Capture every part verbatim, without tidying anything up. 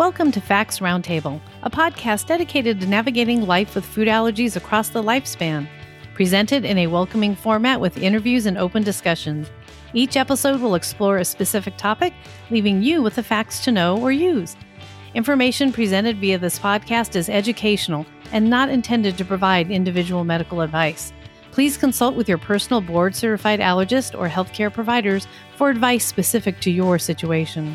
Welcome to Facts Roundtable, a podcast dedicated to navigating life with food allergies across the lifespan. Presented in a welcoming format with interviews and open discussions. Each episode will explore a specific topic, leaving you with the facts to know or use. Information presented via this podcast is educational and not intended to provide individual medical advice. Please consult with your personal board-certified allergist or healthcare providers for advice specific to your situation.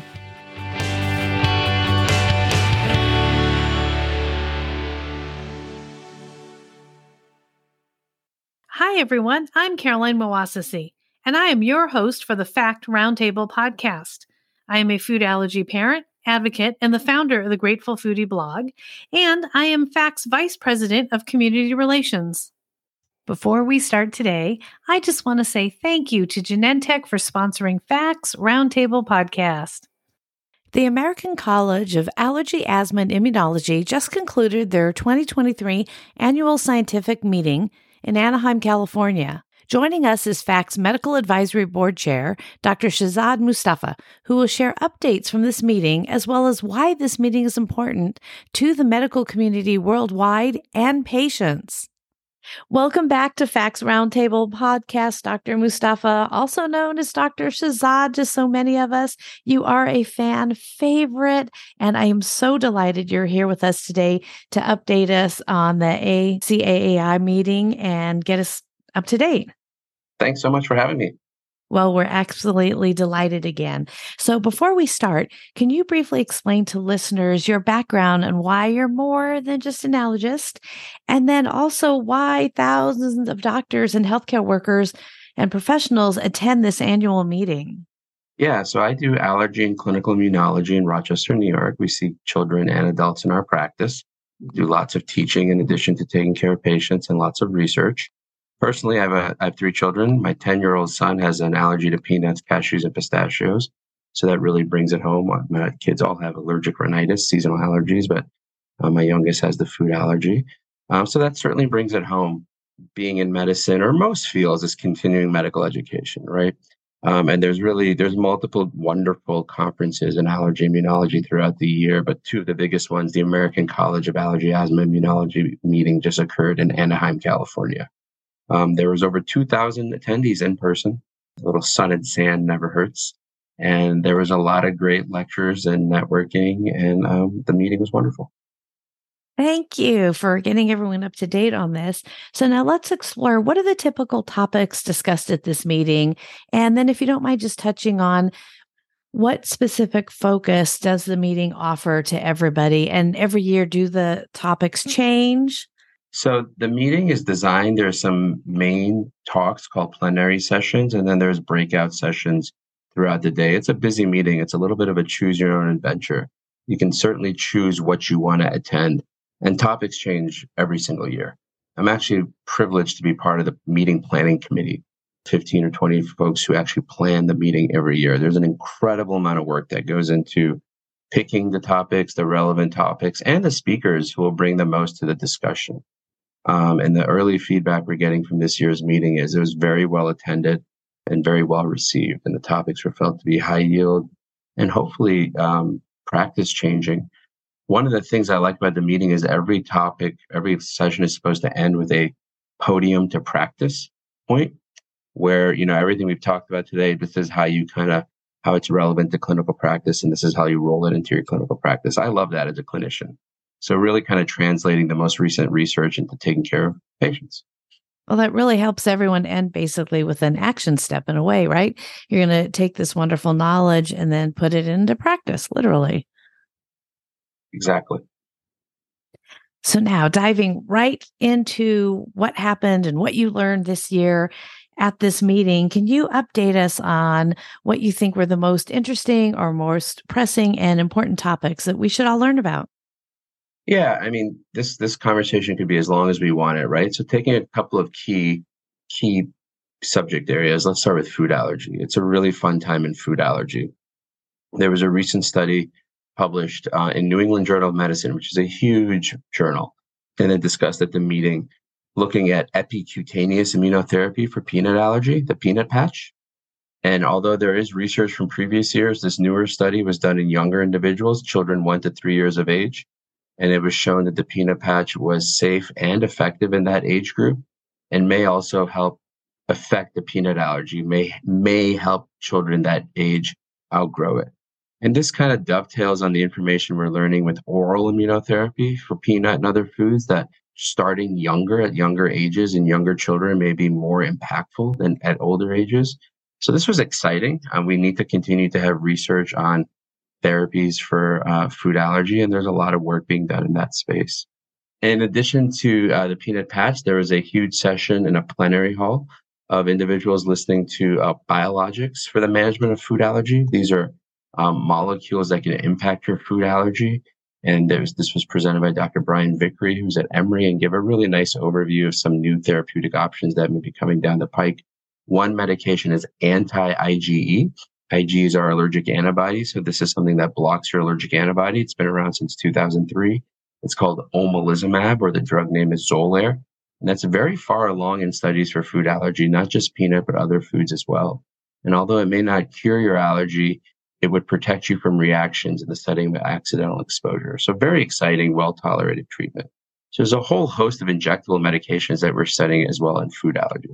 Hi, everyone. I'm Caroline Mawasasi, and I am your host for the Fact Roundtable podcast. I am a food allergy parent, advocate, and the founder of the Grateful Foodie blog, and I am Fact's Vice President of Community Relations. Before we start today, I just want to say thank you to Genentech for sponsoring Facts Roundtable podcast. The American College of Allergy, Asthma, and Immunology just concluded their twenty twenty-three annual scientific meeting in Anaheim, California. Joining us is Fact's Medical Advisory Board Chair, Doctor Shehzad Mustafa, who will share updates from this meeting as well as why this meeting is important to the medical community worldwide and patients. Welcome back to Facts Roundtable podcast, Doctor Mustafa, also known as Doctor Shehzad to so many of us. You are a fan favorite, and I am so delighted you're here with us today to update us on the A C A A I meeting and get us up to date. Thanks so much for having me. Well, we're absolutely delighted again. So before we start, can you briefly explain to listeners your background and why you're more than just an allergist? And then also why thousands of doctors and healthcare workers and professionals attend this annual meeting? Yeah, so I do allergy and clinical immunology in Rochester, New York. We see children and adults in our practice. We do lots of teaching in addition to taking care of patients and lots of research. Personally, I have, a, I have three children. My ten-year-old son has an allergy to peanuts, cashews, and pistachios. So that really brings it home. My kids all have allergic rhinitis, seasonal allergies, but uh, my youngest has the food allergy. Um, so that certainly brings it home. Being in medicine, or most fields, is continuing medical education, right? Um, and there's really, there's multiple wonderful conferences in allergy immunology throughout the year, but two of the biggest ones, the American College of Allergy, Asthma, Immunology meeting just occurred in Anaheim, California. Um, there was over two thousand attendees in person. A little sun and sand never hurts. And there was a lot of great lectures and networking, and um, the meeting was wonderful. Thank you for getting everyone up to date on this. So now let's explore what are the typical topics discussed at this meeting? And then if you don't mind just touching on what specific focus does the meeting offer to everybody? And every year, do the topics change? So the meeting is designed, there are some main talks called plenary sessions, and then there's breakout sessions throughout the day. It's a busy meeting. It's a little bit of a choose your own adventure. You can certainly choose what you want to attend, and topics change every single year. I'm actually privileged to be part of the meeting planning committee, fifteen or twenty folks who actually plan the meeting every year. There's an incredible amount of work that goes into picking the topics, the relevant topics, and the speakers who will bring the most to the discussion. Um, and the early feedback we're getting from this year's meeting is it was very well attended and very well received. And the topics were felt to be high yield and hopefully um, practice changing. One of the things I like about the meeting is every topic, every session is supposed to end with a podium to practice point where, you know, everything we've talked about today, this is how you kind of, how it's relevant to clinical practice. And this is how you roll it into your clinical practice. I love that as a clinician. So really kind of translating the most recent research into taking care of patients. Well, that really helps everyone end basically with an action step in a way, right? You're going to take this wonderful knowledge and then put it into practice, literally. Exactly. So now diving right into what happened and what you learned this year at this meeting, can you update us on what you think were the most interesting or most pressing and important topics that we should all learn about? Yeah, I mean, this this conversation could be as long as we want it, right? So taking a couple of key key subject areas, let's start with food allergy. It's a really fun time in food allergy. There was a recent study published uh, in New England Journal of Medicine, which is a huge journal, and then discussed at the meeting, looking at epicutaneous immunotherapy for peanut allergy, the peanut patch. And although there is research from previous years, this newer study was done in younger individuals, children one to three years of age. And it was shown that the peanut patch was safe and effective in that age group and may also help affect the peanut allergy, may, may help children that age outgrow it. And this kind of dovetails on the information we're learning with oral immunotherapy for peanut and other foods, that starting younger at younger ages in younger children may be more impactful than at older ages. So this was exciting. Um, we need to continue to have research on therapies for uh, food allergy, and there's a lot of work being done in that space. In addition to uh, the peanut patch, there was a huge session in a plenary hall of individuals listening to uh, biologics for the management of food allergy. These are um, molecules that can impact your food allergy. And there was, this was presented by Doctor Brian Vickery, who's at Emory, and gave a really nice overview of some new therapeutic options that may be coming down the pike. One medication is anti-I G E. I G Es are allergic antibodies, so this is something that blocks your allergic antibody. It's been around since two thousand three. It's called omalizumab, or the drug name is Xolair. And that's very far along in studies for food allergy, not just peanut, but other foods as well. And although it may not cure your allergy, it would protect you from reactions in the setting of accidental exposure. So very exciting, well-tolerated treatment. So there's a whole host of injectable medications that we're studying as well in food allergy.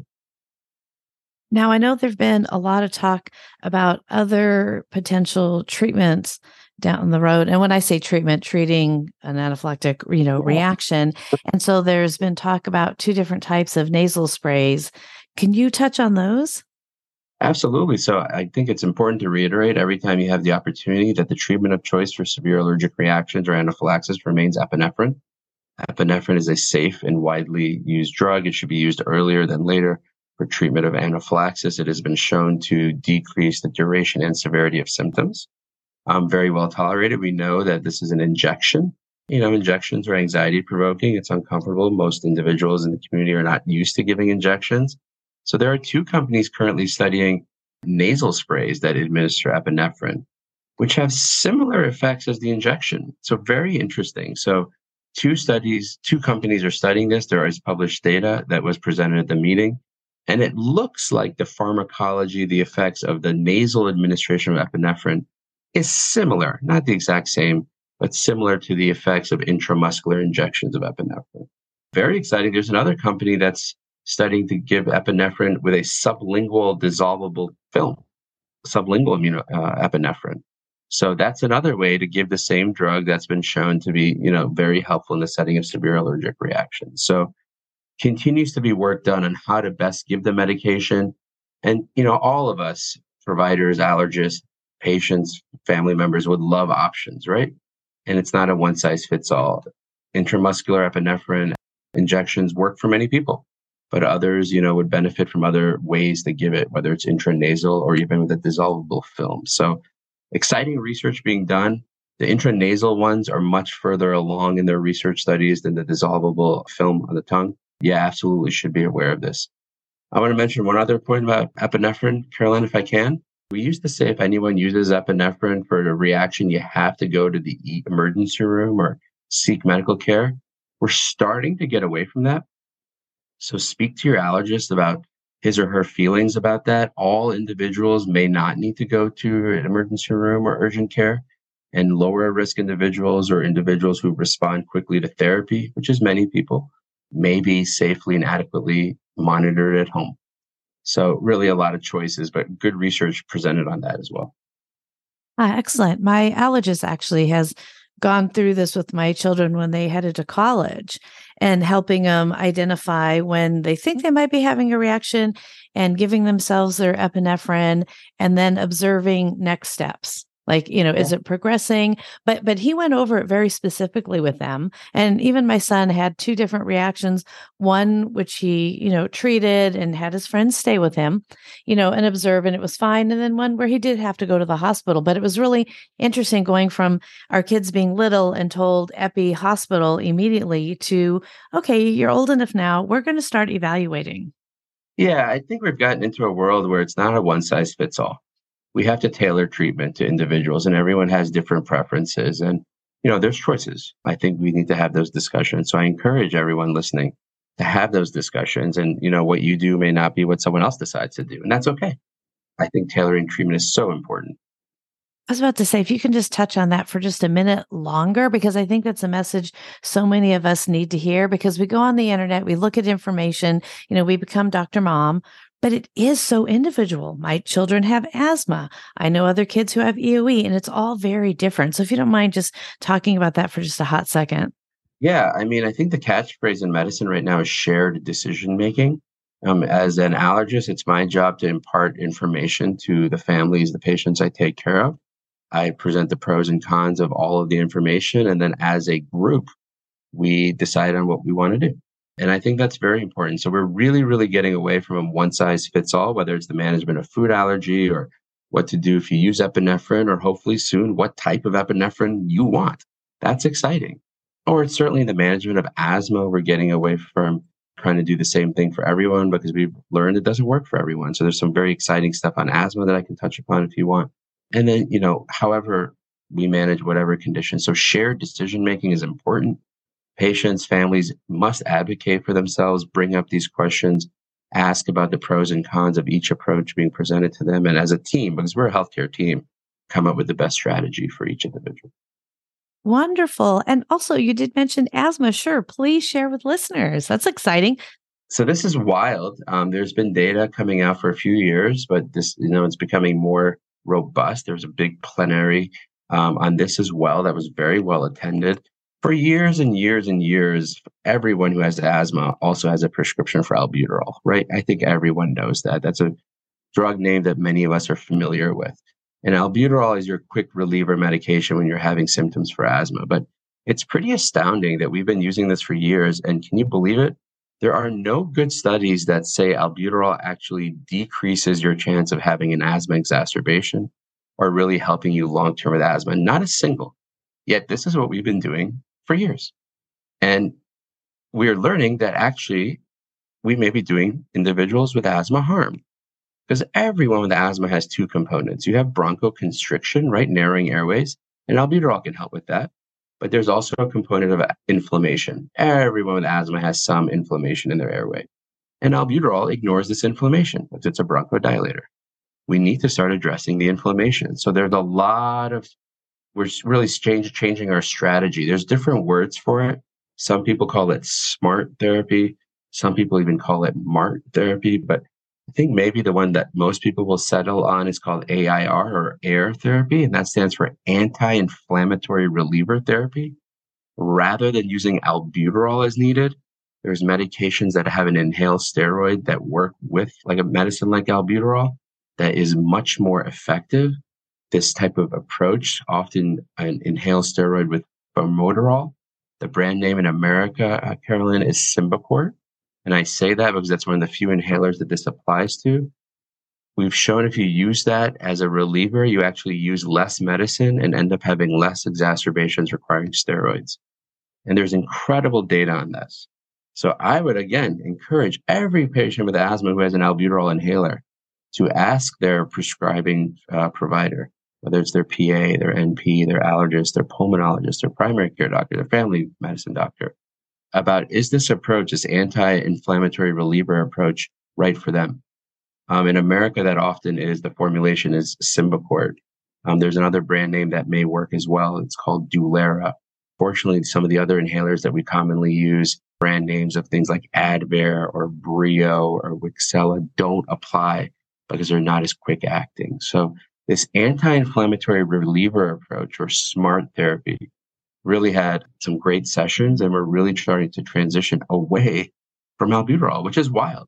Now, I know there've been a lot of talk about other potential treatments down the road. And when I say treatment, treating an anaphylactic, you know, reaction. And so there's been talk about two different types of nasal sprays. Can you touch on those? Absolutely. So I think it's important to reiterate every time you have the opportunity that the treatment of choice for severe allergic reactions or anaphylaxis remains epinephrine. Epinephrine is a safe and widely used drug. It should be used earlier than later for treatment of anaphylaxis. It has been shown to decrease the duration and severity of symptoms. Um, very well tolerated. We know that this is an injection. You know, injections are anxiety provoking. It's uncomfortable. Most individuals in the community are not used to giving injections. So there are two companies currently studying nasal sprays that administer epinephrine, which have similar effects as the injection. So very interesting. So two studies, two companies are studying this. There is published data that was presented at the meeting. And it looks like the pharmacology, the effects of the nasal administration of epinephrine is similar, not the exact same, but similar to the effects of intramuscular injections of epinephrine. Very exciting. There's another company that's studying to give epinephrine with a sublingual dissolvable film, sublingual immuno, uh, epinephrine. So that's another way to give the same drug that's been shown to be, you know, very helpful in the setting of severe allergic reactions. So continues to be work done on how to best give the medication. And, you know, all of us, providers, allergists, patients, family members would love options, right? And it's not a one size fits all. Intramuscular epinephrine injections work for many people, but others, you know, would benefit from other ways to give it, whether it's intranasal or even with a dissolvable film. So exciting research being done. The intranasal ones are much further along in their research studies than the dissolvable film on the tongue. Yeah, absolutely should be aware of this. I want to mention one other point about epinephrine, Caroline, if I can. We used to say if anyone uses epinephrine for a reaction, you have to go to the emergency room or seek medical care. We're starting to get away from that. So speak to your allergist about his or her feelings about that. All individuals may not need to go to an emergency room or urgent care, and lower risk individuals or individuals who respond quickly to therapy, which is many people, may be safely and adequately monitored at home. So really a lot of choices, but good research presented on that as well. Ah, excellent. My allergist actually has gone through this with my children when they headed to college, and helping them identify when they think they might be having a reaction and giving themselves their epinephrine, and then observing next steps. Like, you know, yeah. Is it progressing? But but he went over it very specifically with them. And even my son had two different reactions, one which he, you know, treated and had his friends stay with him, you know, and observe, and it was fine. And then one where he did have to go to the hospital. But it was really interesting going from our kids being little and told epi hospital immediately to, okay, you're old enough now, we're going to start evaluating. Yeah, I think we've gotten into a world where it's not a one size fits all. We have to tailor treatment to individuals, and everyone has different preferences, and, you know, there's choices. I think we need to have those discussions. So I encourage everyone listening to have those discussions, and, you know, what you do may not be what someone else decides to do, and that's okay. I think tailoring treatment is so important. I was about to say, if you can just touch on that for just a minute longer, because I think that's a message so many of us need to hear, because we go on the internet, we look at information, you know, we become Doctor Mom, but it is so individual. My children have asthma. I know other kids who have E O E, and it's all very different. So if you don't mind just talking about that for just a hot second. Yeah, I mean, I think the catchphrase in medicine right now is shared decision making. Um, as an allergist, it's my job to impart information to the families, the patients I take care of. I present the pros and cons of all of the information. And then as a group, we decide on what we want to do. And I think that's very important. So we're really, really getting away from a one size fits all, whether it's the management of food allergy or what to do if you use epinephrine, or hopefully soon what type of epinephrine you want. That's exciting. Or it's certainly the management of asthma. We're getting away from trying to do the same thing for everyone because we've learned it doesn't work for everyone. So there's some very exciting stuff on asthma that I can touch upon if you want. And then, you know, however we manage whatever condition. So shared decision making is important. Patients, families must advocate for themselves, bring up these questions, ask about the pros and cons of each approach being presented to them. And as a team, because we're a healthcare team, come up with the best strategy for each individual. Wonderful. And also, you did mention asthma. Sure. Please share with listeners. That's exciting. So this is wild. Um, there's been data coming out for a few years, but this, you know, it's becoming more robust. There was a big plenary um, on this as well that was very well attended. For years and years and years, everyone who has asthma also has a prescription for albuterol, right? I think everyone knows that. That's a drug name that many of us are familiar with. And albuterol is your quick reliever medication when you're having symptoms for asthma. But it's pretty astounding that we've been using this for years. And can you believe it? There are no good studies that say albuterol actually decreases your chance of having an asthma exacerbation or really helping you long-term with asthma. Not a single. Yet this is what we've been doing for years. And we're learning that actually we may be doing individuals with asthma harm. Because everyone with asthma has two components. You have bronchoconstriction, right? Narrowing airways, and albuterol can help with that. But there's also a component of inflammation. Everyone with asthma has some inflammation in their airway. And albuterol ignores this inflammation because it's a bronchodilator. We need to start addressing the inflammation. So there's a lot of, we're really change, changing our strategy. There's different words for it. Some people call it SMART therapy. Some people even call it MART therapy. But I think maybe the one that most people will settle on is called A I R, or AIR therapy, and that stands for anti-inflammatory reliever therapy. Rather than using albuterol as needed, there's medications that have an inhaled steroid that work with like a medicine like albuterol that is much more effective. This type of approach, often an inhaled steroid with formoterol. The brand name in America, uh, Carolyn, is Symbicort. And I say that because that's one of the few inhalers that this applies to. We've shown if you use that as a reliever, you actually use less medicine and end up having less exacerbations requiring steroids. And there's incredible data on this. So I would, again, encourage every patient with asthma who has an albuterol inhaler to ask their prescribing uh, provider, whether it's their P A, their N P, their allergist, their pulmonologist, their primary care doctor, their family medicine doctor, about is this approach, this anti-inflammatory reliever approach, right for them? Um, in America, that often is, the formulation is Symbicort. Um, there's another brand name that may work as well. It's called Dulera. Fortunately, some of the other inhalers that we commonly use, brand names of things like Advair or Brio or Wixela, don't apply because they're not as quick acting. So this anti-inflammatory reliever approach, or SMART therapy, really had some great sessions, and we're really starting to transition away from albuterol, which is wild.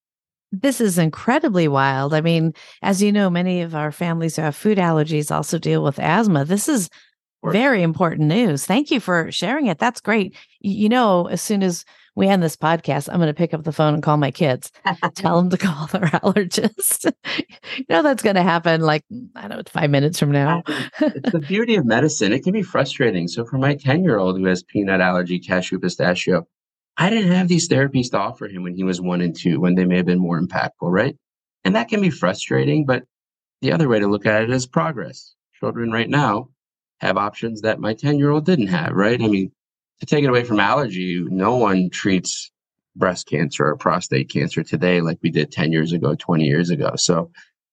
This is incredibly wild. I mean, as you know, many of our families who have food allergies also deal with asthma. This is very important news. Thank you for sharing it. That's great. You know, as soon as we end this podcast, I'm going to pick up the phone and call my kids, tell them to call their allergist. You know, that's going to happen like, I don't know, five minutes from now. It's the beauty of medicine. It can be frustrating. So for my ten-year-old who has peanut allergy, cashew, pistachio, I didn't have these therapies to offer him when he was one and two, when they may have been more impactful, right? And that can be frustrating, but the other way to look at it is progress. Children right now have options that my ten-year-old didn't have, right? I mean, to take it away from allergy, no one treats breast cancer or prostate cancer today like we did ten years ago, twenty years ago. So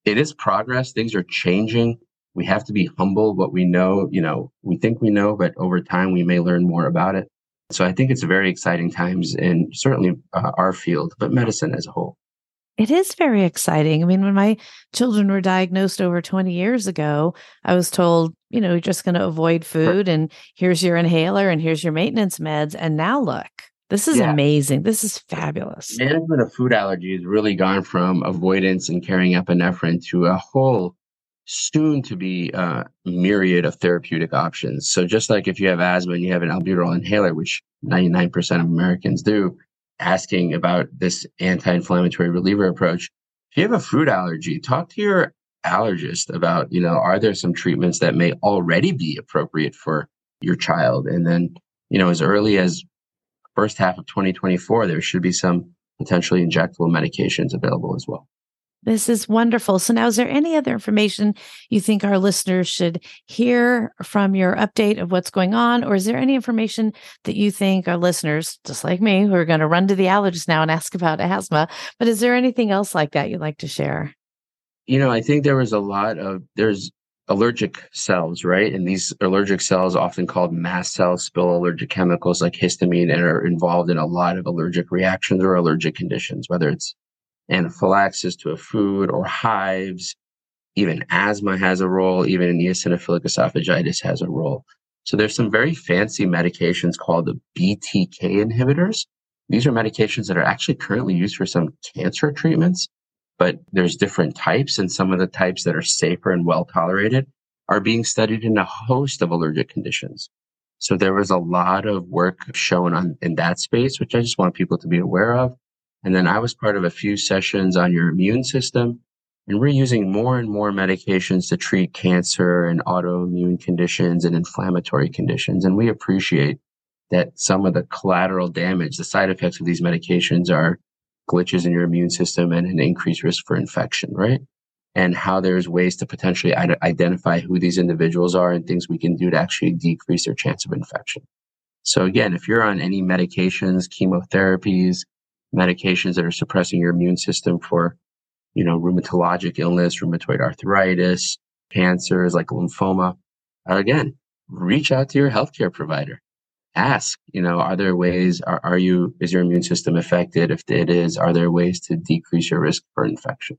it is progress. Things are changing. We have to be humble. What we know, you know, we think we know, but over time we may learn more about it. So I think it's very exciting times in certainly uh, our field, but medicine as a whole. It is very exciting. I mean, when my children were diagnosed over twenty years ago, I was told, you know, you're just going to avoid food and here's your inhaler and here's your maintenance meds. And now look, this is Yeah. amazing. This is fabulous. Management of food allergy has really gone from avoidance and carrying epinephrine to a whole soon to be uh, myriad of therapeutic options. So just like if you have asthma and you have an albuterol inhaler, which ninety-nine percent of Americans do, asking about this anti-inflammatory reliever approach. If you have a food allergy, talk to your allergist about, you know, are there some treatments that may already be appropriate for your child? And then, you know, as early as first half of twenty twenty-four, there should be some potentially injectable medications available as well. This is wonderful. So now, is there any other information you think our listeners should hear from your update of what's going on? Or is there any information that you think our listeners, just like me, who are going to run to the allergist now and ask about asthma, but is there anything else like that you'd like to share? You know, I think there was a lot of, there's allergic cells, right? And these allergic cells, often called mast cells, spill allergic chemicals like histamine and are involved in a lot of allergic reactions or allergic conditions, whether it's anaphylaxis to a food or hives. Even asthma has a role. Even eosinophilic esophagitis has a role. So there's some very fancy medications called the B T K inhibitors. These are medications that are actually currently used for some cancer treatments, but there's different types, and some of the types that are safer and well tolerated are being studied in a host of allergic conditions. So there was a lot of work shown on in that space, which I just want people to be aware of. And then I was part of a few sessions on your immune system, and we're using more and more medications to treat cancer and autoimmune conditions and inflammatory conditions. And we appreciate that some of the collateral damage, the side effects of these medications are glitches in your immune system and an increased risk for infection, right? And how there's ways to potentially identify who these individuals are and things we can do to actually decrease their chance of infection. So again, if you're on any medications, chemotherapies, medications that are suppressing your immune system for, you know, rheumatologic illness, rheumatoid arthritis, cancers like lymphoma, again, reach out to your healthcare provider. Ask, you know, are there ways, are, are you, is your immune system affected? If it is, are there ways to decrease your risk for infection?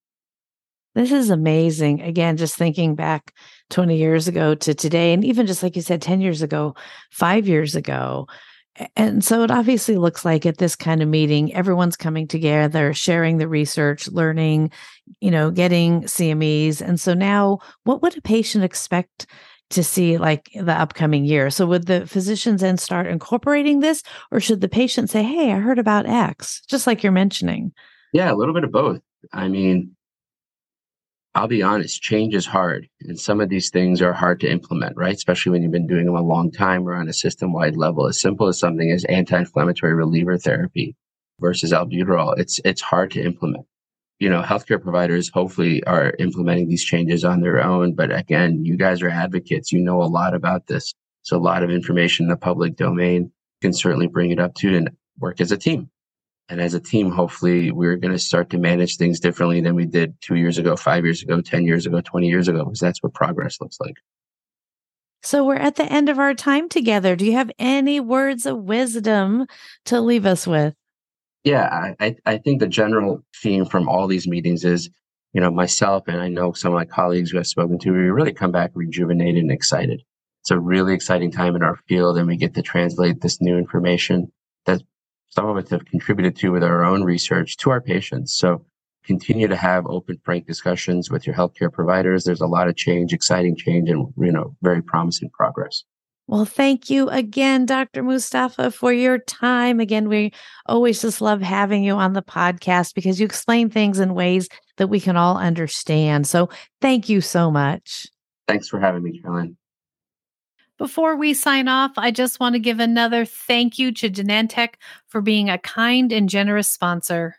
This is amazing. Again, just thinking back twenty years ago to today, and even just like you said, ten years ago, five years ago. And so it obviously looks like at this kind of meeting, everyone's coming together, sharing the research, learning, you know, getting C M Es. And so now what would a patient expect to see like the upcoming year? So would the physicians then start incorporating this, or should the patient say, hey, I heard about X, just like you're mentioning? Yeah, a little bit of both. I mean, I'll be honest, change is hard. And some of these things are hard to implement, right? Especially when you've been doing them a long time or on a system-wide level. As simple as something as anti-inflammatory reliever therapy versus albuterol, it's it's hard to implement. You know, healthcare providers hopefully are implementing these changes on their own. But again, you guys are advocates. You know a lot about this. So a lot of information in the public domain. You can certainly bring it up to and work as a team. And as a team, hopefully, we're going to start to manage things differently than we did two years ago, five years ago, ten years ago, twenty years ago, because that's what progress looks like. So we're at the end of our time together. Do you have any words of wisdom to leave us with? Yeah, I, I think the general theme from all these meetings is, you know, myself and I know some of my colleagues who I've spoken to, we really come back rejuvenated and excited. It's a really exciting time in our field, and we get to translate this new information that some of us have contributed to with our own research to our patients. So continue to have open, frank discussions with your healthcare providers. There's a lot of change, exciting change, and, you know, very promising progress. Well, thank you again, Doctor Mustafa, for your time. Again, we always just love having you on the podcast because you explain things in ways that we can all understand. So thank you so much. Thanks for having me, Caroline. Before we sign off, I just want to give another thank you to Genentech for being a kind and generous sponsor.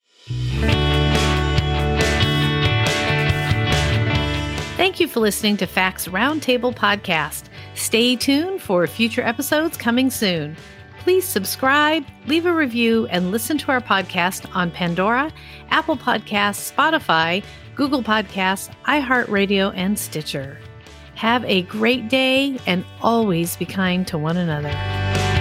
Thank you for listening to Facts Roundtable Podcast. Stay tuned for future episodes coming soon. Please subscribe, leave a review, and listen to our podcast on Pandora, Apple Podcasts, Spotify, Google Podcasts, iHeartRadio, and Stitcher. Have a great day and always be kind to one another.